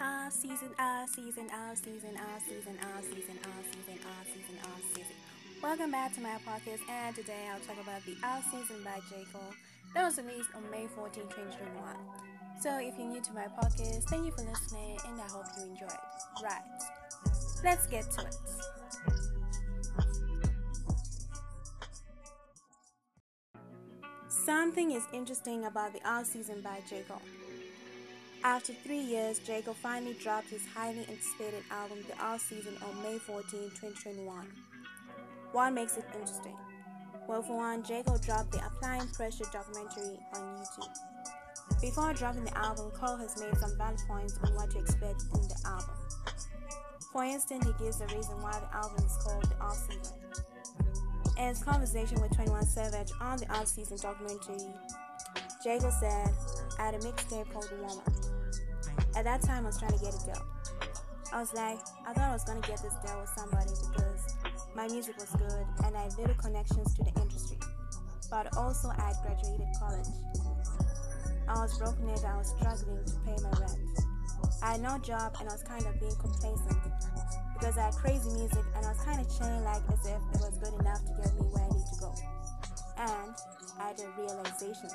All season, all season, all season, all season, all season, all season, all season, all season. Welcome back to my podcast, and today I'll talk about the All Season by J. Cole that was released on May 14, 2021. So if you're new to my podcast, thank you for listening, and I hope you enjoyed. Right, let's get to it. Something is interesting about the All Season by J. Cole. After 3 years, J. Cole finally dropped his highly anticipated album, The All Season, on May 14, 2021. What makes it interesting? Well, for one, J. Cole dropped the Applying Pressure documentary on YouTube. Before dropping the album, Cole has made some valid points on what to expect in the album. For instance, he gives the reason why the album is called The All Season. In his conversation with 21 Savage on the All Season documentary, J. Cole said, I had a mixtape called The Warm Up. At that time, I was trying to get a deal. I was like, I thought I was going to get this deal with somebody because my music was good and I had little connections to the industry. But also, I had graduated college. I was broken and I was struggling to pay my rent. I had no job and I was kind of being complacent because I had crazy music and I was kind of chilling like as if it was good enough to get me where I need to go. And I had a realization.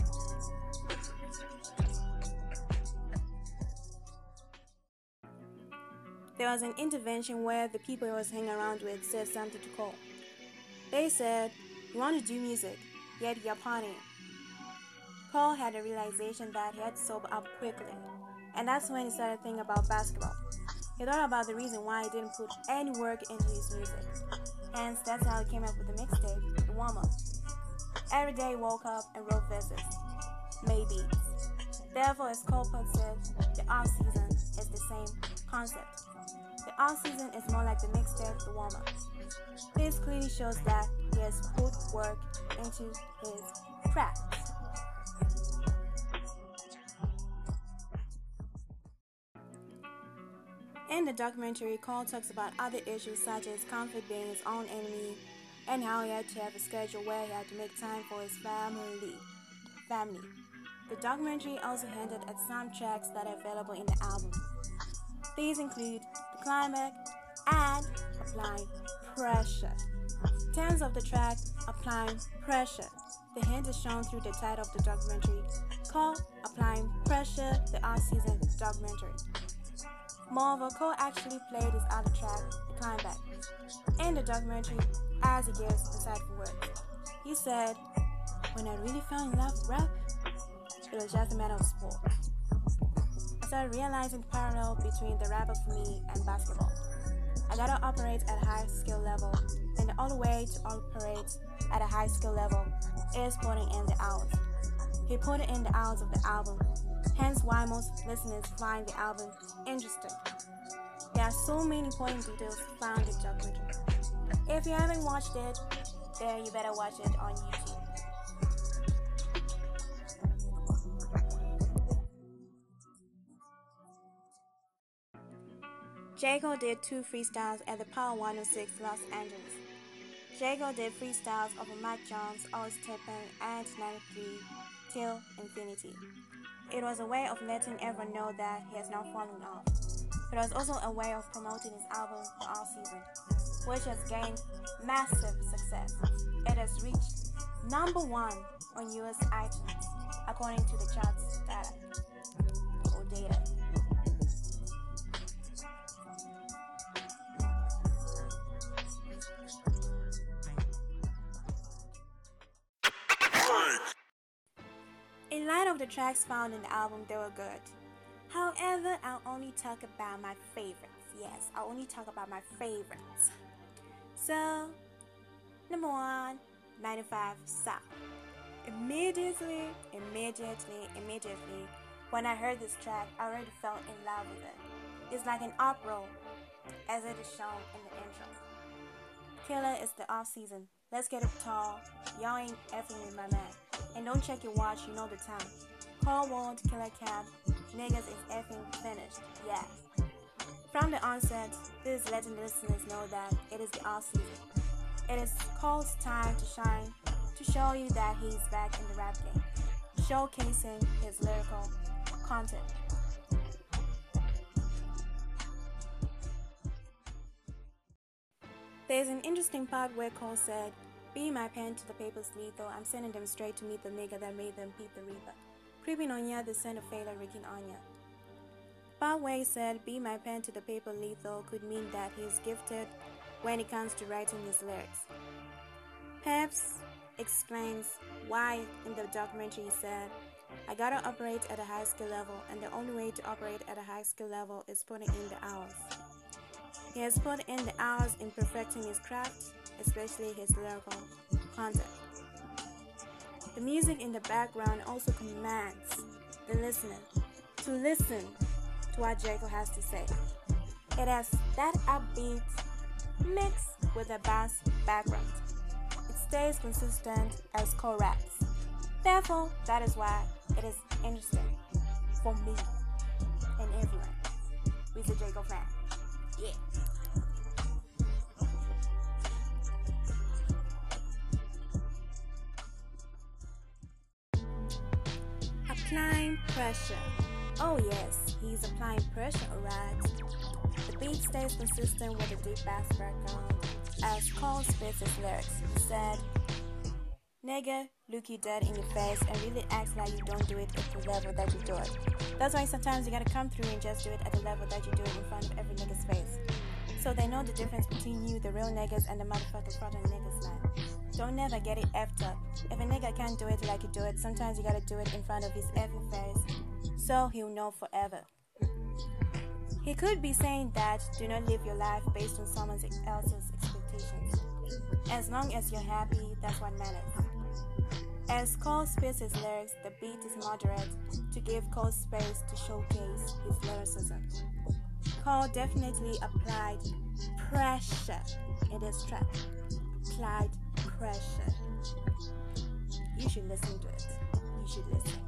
There was an intervention where the people he was hanging around with said something to Cole. They said, you want to do music, yet you're partying. Cole had a realization that he had to sober up quickly, and that's when he started thinking about basketball. He thought about the reason why he didn't put any work into his music. Hence, that's how he came up with the mixtape, The Warm Up. Every day he woke up and wrote verses, made beats. Therefore, as Cole puts it, the off season is the same concept. The All Season is more like the mixtape, The Warm Up. This clearly shows that he has put work into his craft. In the documentary, Cole talks about other issues such as comfort being his own enemy and how he had to have a schedule where he had to make time for his family. The documentary also hinted at some tracks that are available in the album. These include The Climax and Applying Pressure. Terms of the track Applying Pressure. The hint is shown through the title of the documentary called Applying Pressure, the All Season documentary. Moreover, Cole actually played his other track, The Climax, in the documentary as he gives insightful words. He said, when I really fell in love with rap, it was just a matter of sport. I started realizing the parallel between the rapper for me and basketball. I gotta operate at a high skill level, and the only way to operate at a high skill level is putting in the hours. He put in the hours of the album, hence why most listeners find the album interesting. There are so many important details found in the documentary. If you haven't watched it, then you better watch it on YouTube. J. Cole did 2 freestyles at the Power 106 Los Angeles. J. Cole did freestyles over Mac Jones, Otis Tippin, and 93 Till Infinity. It was a way of letting everyone know that he has not fallen off. It was also a way of promoting his album, The All Season, which has gained massive success. It has reached number 1 on US iTunes, according to the charts data. In light of the tracks found in the album, they were good. However, I'll only talk about my favorites. Yes, I'll only talk about my favorites. So, number 1, 95 South. Immediately, when I heard this track, I already fell in love with it. It's like an uproar, as it is shown in the intro. Killer is the off season. Let's get it tall. Y'all ain't effing with my man. And don't check your watch, you know the time. Cold World, Killer Cab, niggas is effing finished. Yeah. From the onset, this is letting listeners know that it is the off season. It is Cole's time to shine, to show you that he's back in the rap game, showcasing his lyrical content. There's an interesting part where Cole said, "Be my pen to the papers lethal, I'm sending them straight to meet the nigga that made them Pete the Reaper. Creeping on ya, the scent of failure reeking on ya." Part where he said, "Be my pen to the paper lethal" could mean that he is gifted when it comes to writing his lyrics. Peps explains why in the documentary he said, "I gotta operate at a high skill level, and the only way to operate at a high skill level is putting in the hours." He has put in the hours in perfecting his craft, especially his lyrical content. The music in the background also commands the listener to listen to what J. Cole has to say. It has that upbeat mixed with a bass background. It stays consistent as Cole raps. Therefore, that is why it is interesting for me and everyone who's a J. Cole fan. Yeah. Applying pressure. Oh yes, he's applying pressure, alright. The beat stays consistent with a deep bass background as Cole spits his lyrics. He said, "Nigga, look you dead in your face and really act like you don't do it at the level that you do it. That's why sometimes you gotta come through and just do it at the level that you do it in front of every nigga's face. So they know the difference between you, the real niggas, and the motherfucking fraudulent niggas, man. Don't never get it effed up. If a nigga can't do it like you do it, sometimes you gotta do it in front of his effing face, so he'll know forever." He could be saying that do not live your life based on someone else's expectations. As long as you're happy, that's what matters. As Cole spits his lyrics, the beat is moderate to give Cole space to showcase his lyricism. Cole definitely applied pressure in this track. Applied pressure. You should listen to it. You should listen.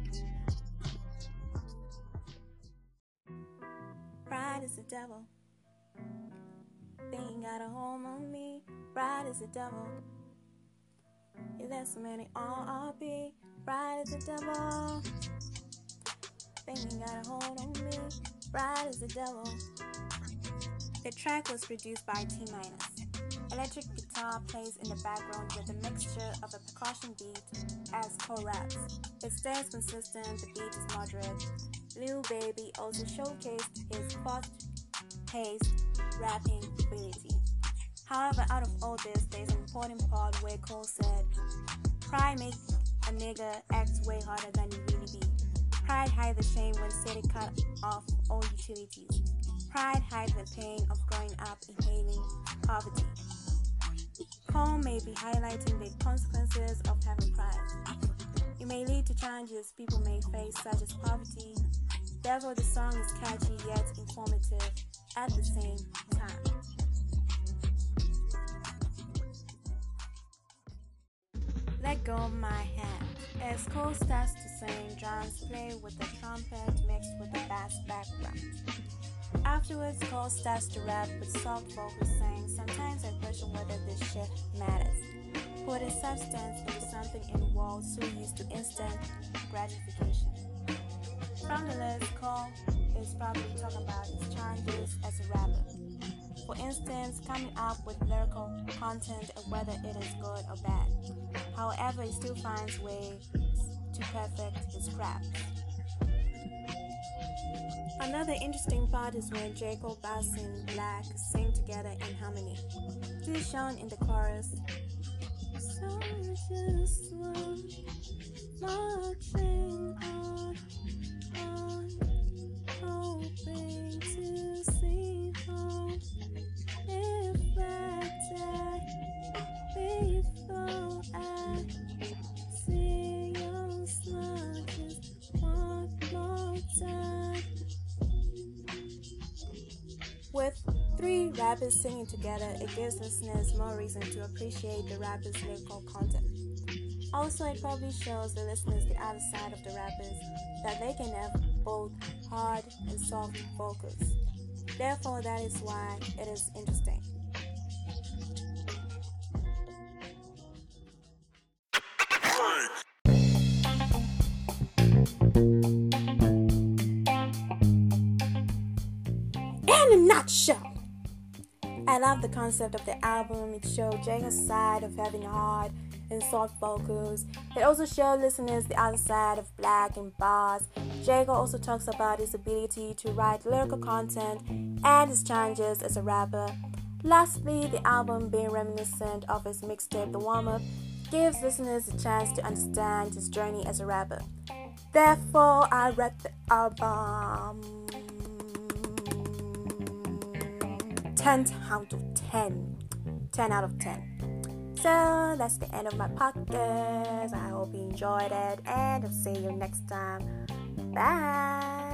Pride is the devil. They ain't got a hold on me. Pride is the devil. He left so many RRP. Pride is the devil. They ain't got a hold on me. Pride is the devil. The track was produced by T-Minus. Electric guitar plays in the background with a mixture of a percussion beat as Cole raps. It stays consistent, the beat is moderate. Lil Baby also showcased his fast-paced rapping ability. However, out of all this, there's an important part where Cole said, "Pride make a nigga act way harder than he really be. Pride hides the shame when city cut off all utilities. Pride hides the pain of growing up inhaling poverty." Cole may be highlighting the consequences of having pride. It may lead to challenges people may face, such as poverty. Therefore, the song is catchy yet informative at the same time. Let Go of My Hand. As Cole starts to sing, drums play with the trumpet mixed with the bass background. Afterwards, Cole starts to rap with soft vocals saying, "Sometimes I question whether this shit matters. Putting substance into something involved so used to instant gratification." From the lyrics, Cole is probably talking about his challenges as a rapper. For instance, coming up with lyrical content and whether it is good or bad. However, he still finds ways to perfect his craft. Another interesting part is when J. Cole, Bass, and Black sing together in harmony. This is shown in the chorus. So just marching on, hoping to see home. If I die before I see your smile just one more time. With three rappers singing together, it gives listeners more reason to appreciate the rappers' lyrical content. Also, it probably shows the listeners the other side of the rappers, that they can have both hard and soft vocals. Therefore, that is why it is interesting. In a nutshell, I love the concept of the album. It showed Jaga's side of having hard and soft vocals. It also showed listeners the other side of black and bars. Jaga also talks about his ability to write lyrical content and his challenges as a rapper. Lastly, the album, being reminiscent of his mixtape The Warm Up, gives listeners a chance to understand his journey as a rapper. Therefore, I rate the album 10 out of 10. 10 out of 10. So that's the end of my podcast. I hope you enjoyed it, and I'll see you next time. Bye.